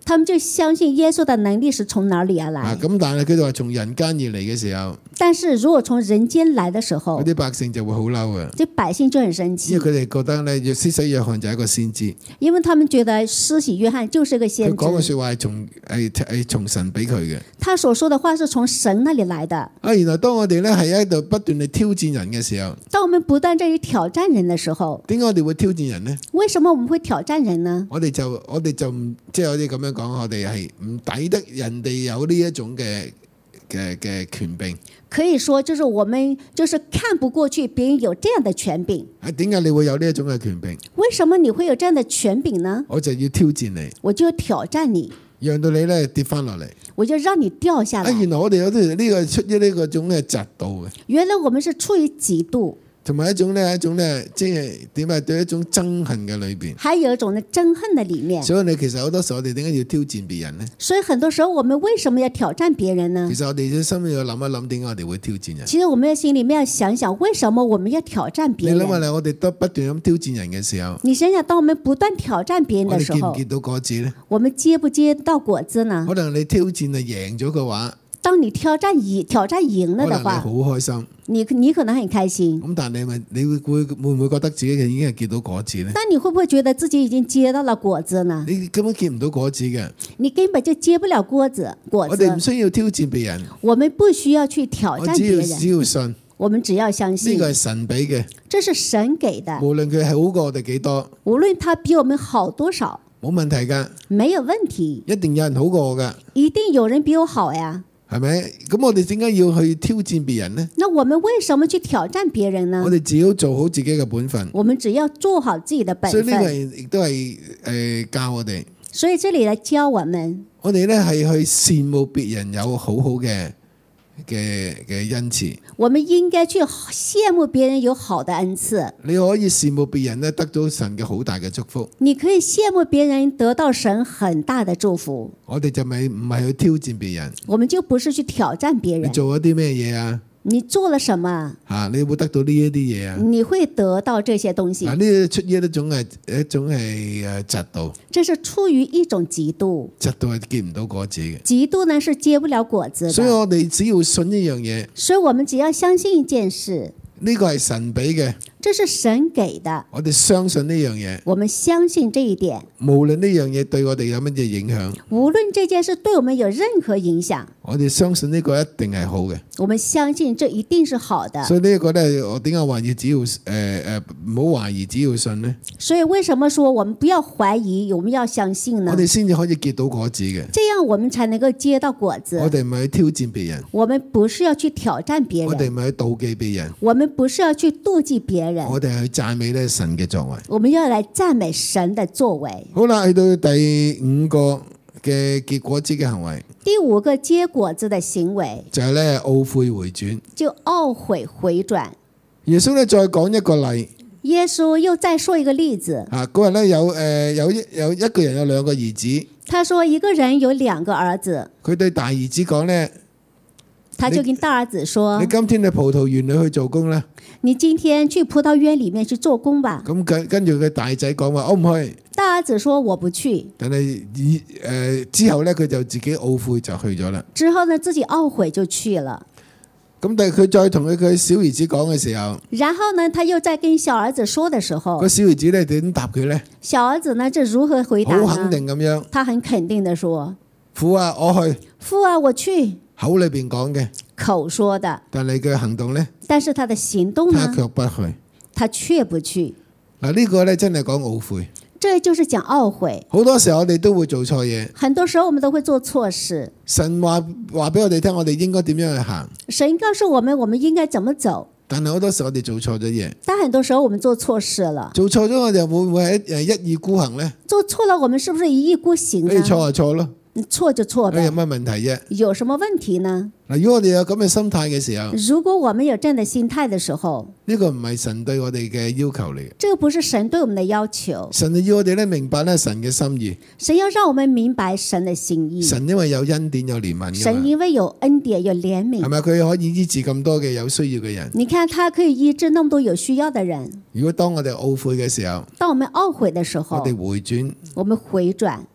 他們就相信耶穌的能力是從哪裏而來。 咁但係佢哋話從人間而嚟嘅時候， 但是如果從人間來的時候嗰，啲百姓就會好嬲嘅， 這百姓就很生氣因，為佢哋覺得咧，施洗約翰就係一個先知， 因為他們覺得施洗約翰就是個佢先知， 講嘅説話係從神俾佢嘅。 他所說的話是從神那裏來的。 原來當我哋咧係喺度不斷地挑戰人嘅時候， 當我們不斷在於挑戰人的時候， 點解我哋會挑戰人呢？ 為什麼我們會挑戰人呢？ 我哋就唔即係我哋咁樣講，我哋係唔抵得人哋有呢一種嘅權柄。 可以說，就是我們就是看不過去別人有這樣的權柄。 點解你會有呢一種嘅權柄？ 為什麼你會有這樣的權柄呢？ 我就要挑戰你， 我就挑戰你， 讓到你咧跌翻落嚟。 我就讓你掉下來。 原來我哋有啲呢個出於呢個種嘅嫉妒嘅， 原來我們是出於嫉妒， 同埋一種咧，即係點啊？對一種憎恨嘅裏邊。 還有一種的憎恨的裡面。 所以你其實好多時候我哋點解要挑戰別人呢？ 所以很多時候我們為什麼要挑戰別人呢其？實我哋心裏要諗一諗，點解我哋會挑戰人？ 其實我們心裡面要想想，為什麼我們要挑戰別你諗下人？ 我哋都不斷咁挑戰人嘅時候， 你想想，當我們不斷挑戰別人我哋的時候， 結唔結到果子呢？ 我們接不接到果子呢？ 可能你挑戰係贏咗嘅話， 當你挑戰贏了的可能你好話， 開心。 你可能很開心， 咁但係你會唔會覺得自己已經係結到果子呢？ 但你會不會覺得自己已經接到了果子呢？ 你根本結唔到果子嘅。 你根本就接不了果子。 我哋唔需要挑戰別人， 我們不需要去挑戰別只人， 要信， 我們只要相呢信個係神俾嘅， 這是神給的， 無論佢係好過我哋幾多， 無論他比我們好多少， 冇問題㗎， 沒有問題， 一定有人好過我㗎， 一定有人比我好呀。 係咪？咁我哋點解要去挑戰別人呢？ 那我們為什麼去挑戰別人呢我？哋只要做好自己嘅本分， 我們只要做好自己的本所以呢個分。 亦都係教我哋， 所以這裡來教我們， 我哋咧係去羨慕別人有好好嘅恩賜。 我們應該去羨慕別人有好的恩賜。 你可以羨慕別人咧得到神嘅好大嘅祝福， 你可以羨慕別人得到神很大的祝福。 我哋就唔係去挑戰別人。 我們就不是去挑戰別你人。 做咗啲咩嘢啊？ 你做了什麼？ 你會得到呢一啲嘢啊？ 你會得到這些東西。 呢出於一種係嫉妒， 這是出於一種嫉妒。 嫉妒係結唔到果子嘅。 嫉妒呢是結不了果子的。 所以我哋只要信一樣嘢， 所以我們只要相信一件事， 呢個係神俾嘅， 這是神給的， 我哋相信呢樣嘢， 我們相信這一點。 無論呢樣嘢對我哋有乜嘢影響， 無論這件事對我們有任何影響， 我哋相信呢個一定係好嘅。 我們相信這一定是好的。 所以呢一個咧，我點解話要只要唔好懷疑，只要信呢？ 所以為什麼說我們不要懷疑，我們要相信呢我？哋先至可以結到果子嘅。 這樣我們才能夠接到果子。 我哋唔係去挑戰別人， 我們不是要去挑戰別人， 我哋唔係去妒忌別人， 我們不是要去妒忌別人， 我哋係去讚美咧神嘅作為。 我們要來讚美神的作為。 好啦，去到第五個嘅結果子嘅行為， 第五個結果子的行為就係咧懊悔回轉。 就懊悔回轉。 耶穌咧再講一個例， 耶穌又再說一個例子， 嗰日咧有一個人有兩個兒子， 他說一個人有兩個兒子， 佢對大兒子講咧： 他就跟大兒子說你今天去葡萄園裏去做工啦。 你今天去葡萄園裡面去做工吧。 咁跟住佢大仔講話：我唔去。 大兒子說我不去。 但係之後咧，佢就自己懊悔就去咗啦。 之後呢，自己懊悔就去了。 咁但係佢再同佢小兒子講嘅時候， 然後呢，他又在跟小兒子說的時候， 個小兒子咧點答佢咧？ 小兒子呢，這如何回答呢？ 好肯定咁樣， 他很肯定的說： 父啊，我去。 父啊，我去。 口裏邊講嘅， 口說的， 但係佢行動咧， 但是他的行動他呢？ 卻不去。 他卻不去。 嗱，呢個咧真係講懊悔。 這就是講懊悔。 好多時候我哋都會做錯嘢。 很多時候我們都會做錯事。 神話俾我哋聽，我哋應該點樣去行。 神告訴我們，我們應該怎麼走。 但係好多時候我哋做錯咗嘢。 但很多時候我們做錯事了。 做錯咗我哋會唔會係一意孤行呢？ 做錯了，我們是不是一意孤行呢？ 錯就錯咯。 錯就錯有唄。 乜問題啫？ 有什麼問題呢？ 嗱，如果我哋有咁嘅心態嘅時候， 如果我們有這樣的心態的時候， 呢個唔係神對我哋嘅要求嚟嘅。 這個不是神對我們的要求。 神係要我哋咧明白咧神嘅心意。 神要讓我們明白神的心意。 神因為有恩典有憐憫㗎嘛， 神因為有恩典有憐係憫， 咪？佢可以醫治咁多嘅有需要嘅人。 你看他可以醫治那麼多有需要的人。 如果當我哋懊悔嘅時候， 當我們懊悔的時候， 我哋回轉， 我們回轉，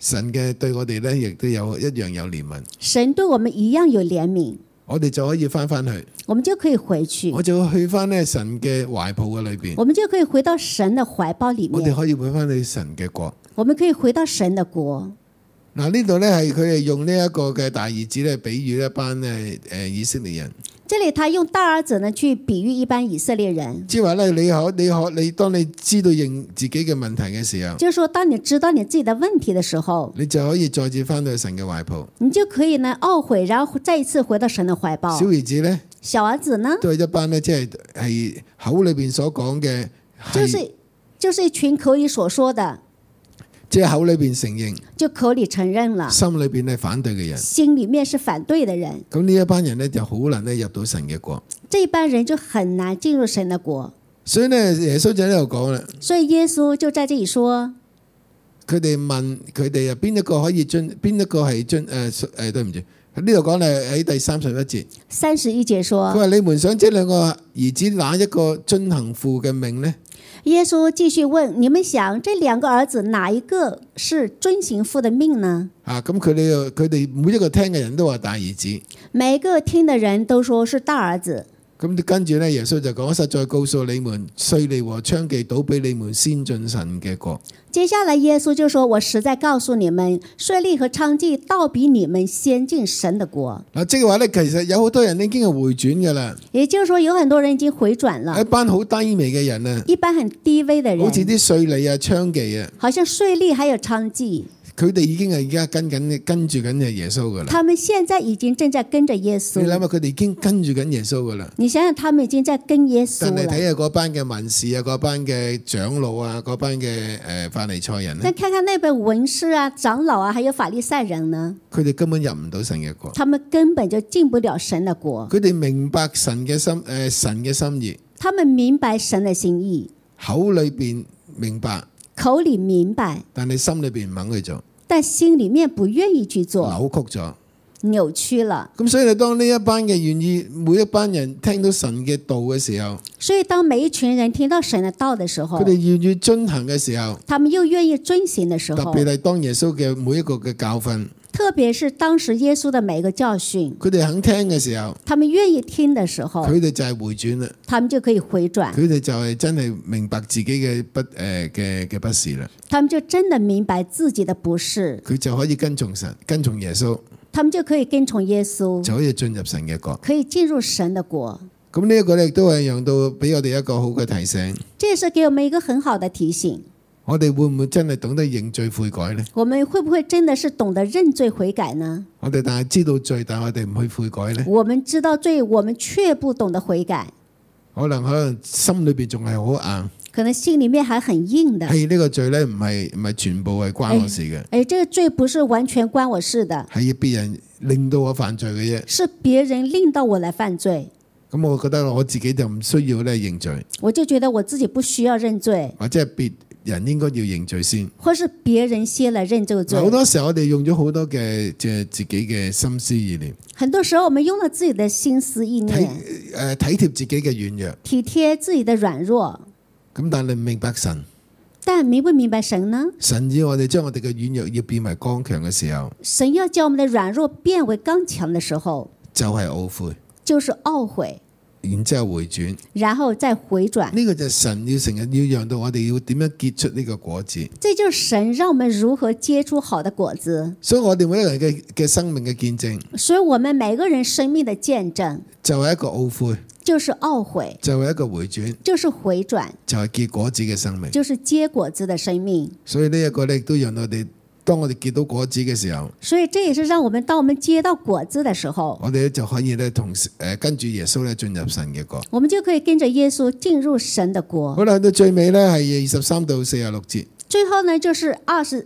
神嘅對我哋咧，亦都有一樣有憐憫， 神對我們一樣有憐憫， 我哋就可以翻去， 我們就可以回去， 我就去翻咧神嘅懷抱嘅裏邊， 我們就可以回到神的懷抱裡我哋面， 可以回翻去神嘅國。 我們可以回到神的國。 嗱，呢度咧係佢哋用呢一個嘅大兒子咧，比喻一班以色列人。 這裡他用大兒子呢去比喻一般以色列人， 即係話咧，你當你知道認自己嘅問題嘅時候， 就是說當你知道你自己的問題的時候， 你就可以再次翻到神嘅懷抱。 你就可以呢懊悔，然後再一次回到神的懷抱。 小兒子咧， 小兒子呢， 都係一班咧，即係口裏邊所講嘅， 就是一群口裡所說的， 即係口裏邊承認， 就口裡承認了， 心裏邊係反對嘅人。 心裡面是反對的人。 咁呢一班人咧就好難咧入到神嘅國。 這一般人就很難進入神的國。 所以咧，耶穌就喺度講啦， 所以耶穌就在這裡說， 佢哋問佢哋啊，邊一個可以遵，邊一個係遵對唔住，呢度講咧喺第31節。 31節說， 佢話你們想這兩個兒子哪一個遵行父嘅命呢？ 耶穌繼續問：你們想這兩個兒子哪一個是遵行父的命呢？ 咁佢哋每一個聽嘅人都話大兒子。 每個聽的人都說是大兒子。 咁跟住咧，耶穌就講：我實在告訴你們，稅吏和娼妓倒比你們先進神嘅國。 接下來耶穌就說：我實在告訴你們，稅吏和娼妓倒比你們先進神的國。 嗱，即係話咧，其實有好多人已經係回轉噶啦。 也就是說，有很多人已經回轉了。 一班好低微嘅人啊， 一般很低微的人， 好似啲稅吏啊、娼妓啊， 好像稅吏還有娼妓。 佢哋已經係而家跟住緊耶穌噶啦。 他們現在已經正在跟着耶穌。 你諗下，佢哋已經跟住緊耶穌噶啦。 你想想，他們已經在跟耶穌了。 但係睇下嗰班嘅文士啊，嗰班嘅長老啊，嗰班嘅法利賽人咧， 但看看那本文士啊、長老啊，還有法利賽人呢？ 佢哋根本入唔到神嘅國。 他們根本就進不了神的國。 佢哋明白神嘅心意， 他們明白神的心意， 口裏邊明白， 口裡明白， 但係心裏邊唔肯去做， 但心裡面不願意去做， 扭曲咗。 扭曲了。 咁所以當呢一班嘅願意，每一班人聽到神嘅道嘅時候， 所以當每一群人聽到神的道的時候， 佢哋願意遵行嘅時候， 他們又願意遵行的時特候， 別係當耶穌嘅每一個嘅教訓， 特別是當時耶穌的每一個教訓， 佢哋肯聽嘅時候， 他們願意聽的時候， 佢哋就係回轉啦， 他們就可以回轉， 佢哋就係真係明白自己嘅不是啦， 他們就真的明白自己的不是， 佢就可以跟從神，跟從耶穌， 他們就可以跟從耶穌， 就可以進入神嘅國。 可以進入神的國。 咁呢一個咧，亦都係讓到俾我哋一個好嘅提醒。 這也是給我們一個很好的提醒。 我哋會唔會真係懂得認罪悔改呢？ 我們會不會真的是懂得認罪悔改呢？ 我哋但係知道罪，但係我哋唔去悔改呢？ 我們知道罪，我們卻不懂得悔改， 可能心裏邊仲係好硬。 可能心裡面還很硬的。 係呢個罪咧，唔係全部係關我事嘅。 這個罪不是完全關我事的， 係別人令到我犯罪嘅啫。 是別人令到我來犯罪。 咁我覺得我自己就唔需要咧認罪， 我就覺得我自己不需要認罪， 或者係別人應該要認罪先。 或是別人先來認這個罪。 好多時候我哋用咗好多嘅即係自己嘅心思意念， 很多時候我們用了自己的心思意念， 體貼自己嘅軟弱。 體貼自己的軟弱。 咁但係你唔明白神， 但明不明白神呢？ 神要我哋將我哋嘅軟弱要變為剛強嘅時候， 神要將我們的軟弱變為剛強的時候， 就係懊悔， 就是懊悔， 然之後回轉。 然後再回轉。 呢個就係神要成日要讓到我哋要點樣結出呢個果子。 這就是神讓我們如何結出好的果子。 所以我哋每一個人嘅生命嘅見證， 所以我們每個人生命的見證， 就係一個懊悔， 就是懊悔， 就係一個回轉， 就是回轉， 就係結果子嘅生命。 就是結果子的生命。 所以呢一個咧，亦都讓我哋當我哋結到果子嘅時候， 所以這也是讓我們當我們結到果子的時候， 我哋咧就可以咧跟住耶穌咧進入神嘅國。 我們就可以跟着耶穌進入神的國。 好啦，到最尾咧係23到46節， 最後呢就是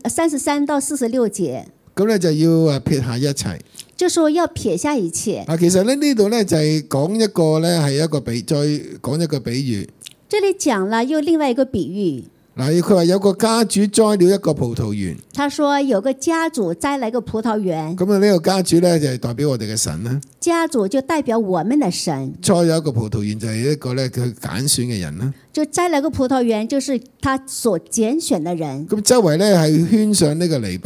33到46節， 咁咧就要撇下一切。 就說要撇下一切。 其實咧呢度咧就係講一個咧係一個再講一個比喻。 這裡講了又另外一個比喻。 嗱，佢話有個家主栽了一個葡萄園。 他說有個家主栽了一個葡萄園。 咁啊呢個家主咧就係代表我哋嘅神啦。 家主就代表我們的神。 栽有一個葡萄園就係一個咧佢揀選嘅人啦。 就栽了個葡萄園，就是他所揀選的人。 咁周圍咧係圈上呢個籬笆。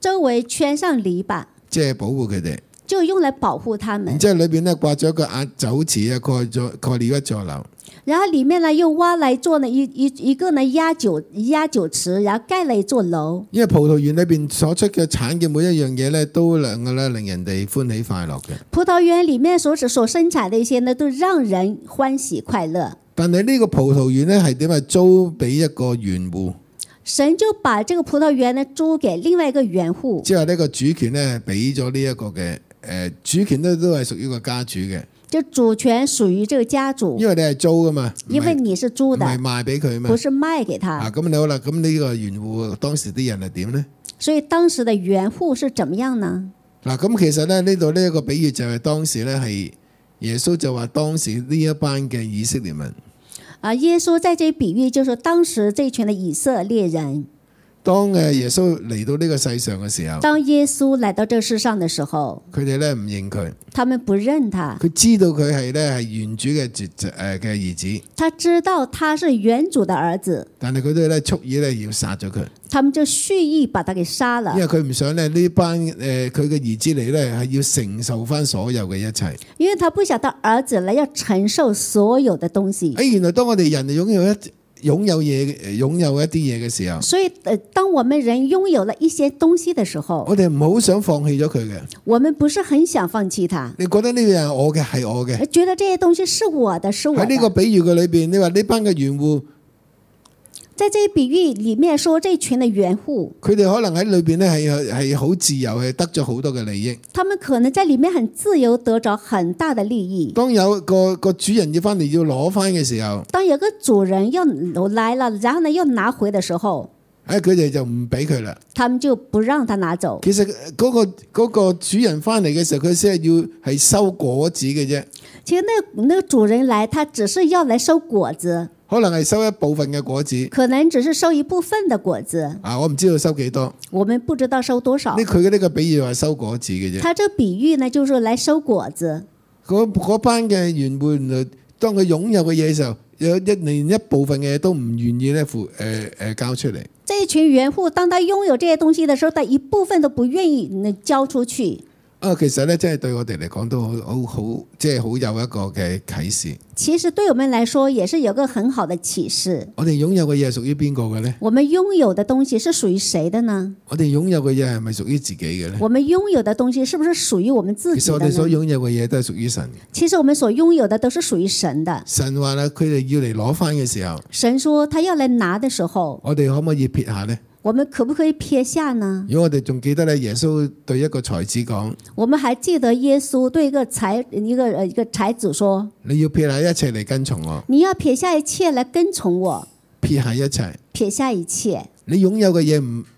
周圍圈上籬笆， 即係保護佢哋。 就用來保護他們然。之後裏邊咧掛咗一個壓酒池啊，蓋了一座樓。 然後裡面呢又挖來做呢一個呢壓酒池，然後蓋了一座樓。 因為葡萄園裏邊所出嘅產嘅每一樣嘢咧，都能夠咧令人哋歡喜快樂嘅。 葡萄園裡面所生產的一些呢，都讓人歡喜快樂。 但係呢個葡萄園咧係點啊？租俾一個園戶， 神就把這個葡萄園呢租給另外一個園戶， 即係呢個主權咧俾咗呢一個嘅主權咧都係屬於個家主嘅。 就主權屬於這個家主， 因為你係租噶嘛， 因為你是租的， 唔係賣俾佢嘛， 不是賣給他。 啊，咁你好啦，咁呢個園戶當時啲人係點呢？ 所以當時的園戶是怎麼樣呢？ 嗱，咁其實咧呢度呢一個比喻就係當時咧係耶穌就話當時呢一班嘅以色列民。 啊，耶穌在這比喻就是當時這群的以色列人。 當耶穌嚟到呢個世上嘅時候， 當耶穌來到這世上的時候， 佢哋咧唔認佢， 他們不認他。 佢知道佢係咧係原主嘅嘅兒子， 他知道他是原主的兒子， 但係佢哋咧蓄意咧要殺咗佢， 他們就蓄意把他給殺了因。為佢唔想咧呢班佢嘅兒子嚟咧係要承受翻所有嘅一切。 因為他不想他兒子來要承受所有的東西。 原來當我哋人擁有一啲嘢嘅時候， 所以當我們人擁有了一些東西的時候， 我哋唔好想放棄咗佢嘅。 我們不是很想放棄它。 你覺得呢樣係我嘅，係我嘅， 覺得這些東西是我的，是我的。 喺呢個比喻嘅裏邊，你話呢班嘅園戶， 在這比喻裡面說，這群的園戶， 佢哋可能喺裏邊咧係好自由，係得咗好多嘅利益。 他們可能在裡面很自由，得着很大的利益。 當有個主人要翻嚟要攞翻嘅時候， 當有個主人要來了，然後呢要拿回的時候， 佢哋就唔俾佢啦。 他們就不讓他拿走。 其實嗰個主人翻嚟嘅時候，佢先係要係收果子嘅啫。 其實那個主人來，他只是要來收果子， 可能係收一部分嘅果子， 可能只是收一部分的果子。 我唔知道收幾多。 我們不知道收多少。 佢嘅呢個比喻係收果子嘅啫。 他這個比喻呢，就是來收果子。 嗰班嘅園戶，當佢擁有嘅嘢嘅時候，連一部分嘅嘢都唔願意咧交出嚟。 這一群園戶，當他擁有這些東西的時候，他一部分都不願意交出去。 其實咧，真係對我哋嚟講都好，即係好有一個嘅啟示。 其實對我們來說，也是有個很好的啟示。 我哋擁有嘅嘢係屬於邊個嘅呢？ 我們擁有的東西是屬於誰的呢？ 我哋擁有嘅嘢係咪屬於自己嘅呢？ 我們擁有的東西是不是屬於我們自己的呢？ 其實我哋所擁有嘅嘢都係屬於神。 其實我們所擁有的都是屬於神的。 神話啦，佢哋要嚟攞翻嘅時候， 神說他要來拿的時候， 我哋可唔可以撇下呢？ 我們可不可以撇下呢？ 如果我哋仲記得咧，耶穌對一個才子講， 我們還記得耶穌對一個才子說： 你要撇下一切嚟跟從我。 你要撇下一切來跟從我。 撇下一切， 撇下一切。 你擁有嘅嘢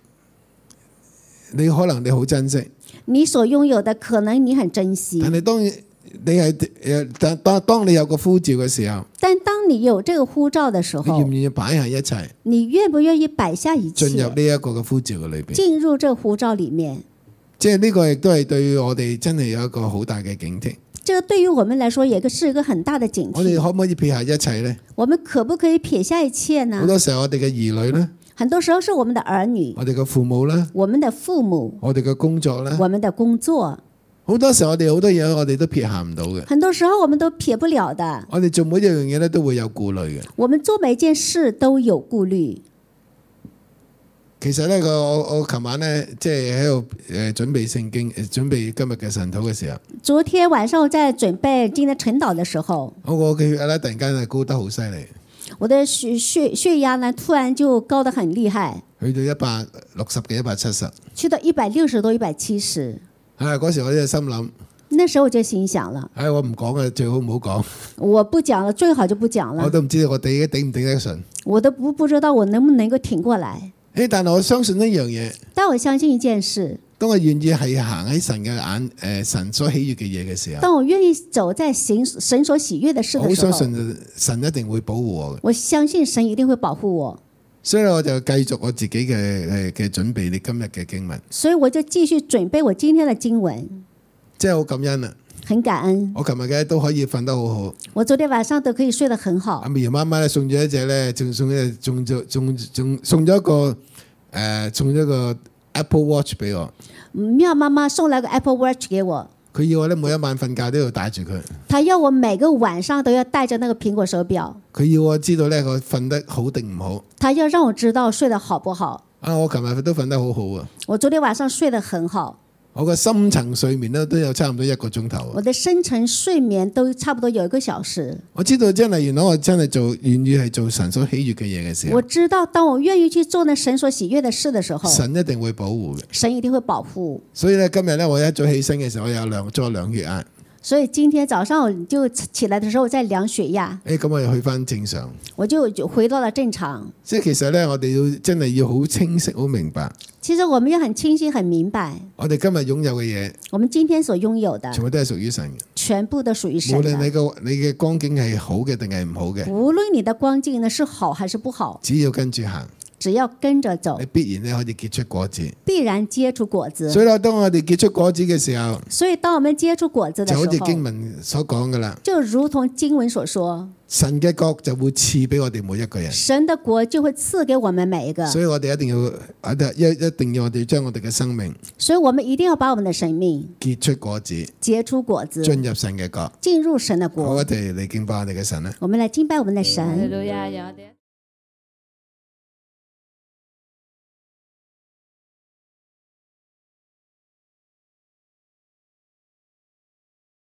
你可能你好珍惜， 你所擁有的可能你很珍惜。 但係當你有個呼召嘅時候， 但當你有這個呼召的時候， 你願唔願意擺下一切？ 你願不願意擺下一切？ 進入呢一個嘅呼召嘅裏邊， 進入這個呼召裡面， 即係呢個亦都係對我哋真係有一個好大嘅警惕。 這個對於我們來說，也是一個很大的警惕。 我哋可唔可以撇下一切呢？ 我們可不可以撇下一切呢？ 好多時候我哋嘅兒女呢， 很多時候是我們的兒女， 我哋嘅父母啦， 我們的父母， 我哋嘅工作啦， 我們的工作。 好多時候我哋好多嘢我哋都撇下唔到嘅。 很多時候我們都撇不了的。 我哋做每一樣嘢咧都會有顧慮嘅。 我們做每一件事都有顧慮。 其實咧，我琴晚咧即係喺度準備聖經，準備今日嘅晨禱嘅時候， 昨天晚上我在準備今天晨禱嘅時候， 我嘅血壓咧突然間係高得好犀利， 我的血壓呢突然就高得很厲害， 去到160幾170， 去到160多170。 嗰時我就心諗， 那時候我就心想了， 我唔講嘅，最好唔好講。 我不講了，最好就不講了。 我都唔知道我頂唔頂得順。 我都不知道我能不能夠挺過來。 但係我相信一樣嘢。 但我相信一件事。 當我願意係行喺神嘅神所喜悅嘅嘢嘅時候， 當我願意走在神所喜悅的事的時候， 我相信神一定會保護我嘅。 我相信神一定會保護我。 所以我就繼續我自己嘅準備你今日嘅經文。 所以我就繼續準備我今天的經文。 即係好感恩啊！ 很感恩。 我琴日嘅都可以瞓得好好。 我昨天晚上都可以睡得很好。 阿苗媽媽咧送咗一隻咧，仲送咗一個 Apple Watch 俾我， 妙媽媽送了個 Apple Watch 給我， 佢要我咧每一晚瞓覺都要戴住佢， 她要我每個晚上都要帶着那個蘋果手錶， 佢要我知道咧我瞓得好定唔好。 她要讓我知道睡得好不好。 我琴日都瞓得好好啊！ 我昨天晚上睡得很好， 我個深層睡眠咧都有差唔多1個鐘頭啊。 我的深層睡眠都差不多有1個小時。 我知道真係原來我真係願意係做神所喜悅嘅嘢嘅時候， 我知道當我願意去做那神所喜悅的事的時候， 神一定會保護嘅。 神一定會保護。 所以咧今日咧我一早起身嘅時候，我有做量血壓。 所以今天早上我就起來的時候在量血壓， 咁我又去翻正常， 我就回到了正常。 即係其實咧，我哋要真係要好清晰、好明白。 其實我們要很清晰、很明白， 我哋今日擁有嘅嘢， 我們今天所擁有的全部都係屬於神嘅， 全部都屬於神無的。 論你嘅光景係好嘅定係唔好嘅， 無論你的光景呢是好還是不好， 只要跟住行， 只要跟着走你，必然咧可以結出果子。 必然結出果子。 所以咧，當我哋結出果子嘅時候， 所以當我們結出果子的時候， 就好似經文所講噶啦， 就如同經文所說， 神嘅國就會賜俾我哋每一個人。 神的國就會賜給我們每一個。 所以我哋一定要我哋將我哋嘅生命所以我們一定要把我們的生命結出果子， 結出果子， 進入神嘅國， 進入神的好， 國。 我哋嚟敬拜我哋嘅神啦。 我們來敬拜我們的哈利神。 路亞，有啲